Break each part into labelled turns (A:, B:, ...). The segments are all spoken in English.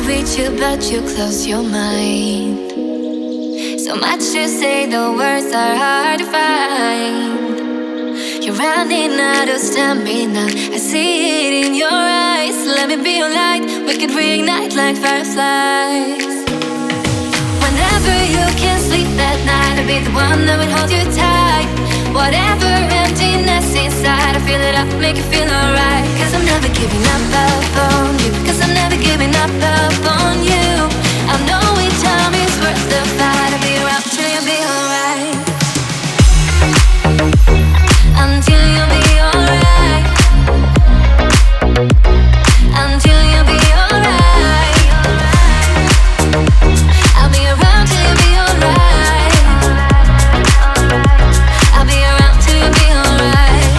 A: reach you, but you close your mind. So much to say, the words are hard to find. You're running out of stamina, I see it in your eyes. Let me be your light, we could reignite like fireflies. Whenever you can't sleep at night, I'll be the one that would hold you tight. Whatever emptiness inside, I feel it up, make you feel alright. Cause I'm never giving up on you. Cause I'm never giving up on you. I know each time is worth the fight. I'll be around till you'll be alright. Until you'll be alright. Until you'll be alright. I'll be around till you'll be alright. I'll be around till you'll be alright.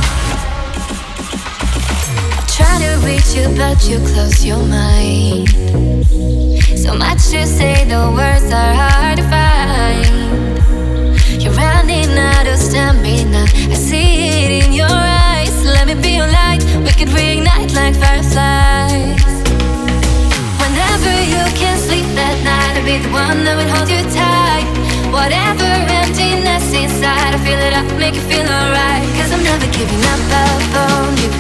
A: I try to reach you, but you close your mind. So much to say, the words are hard to find. You're running out of stamina, I see it in your eyes. Let me be your light, we could reignite like fireflies. Whenever you can't sleep at night, I'll be the one that would hold you tight. Whatever emptiness inside, I feel it up, make you feel alright. Cause I'm never giving up on you.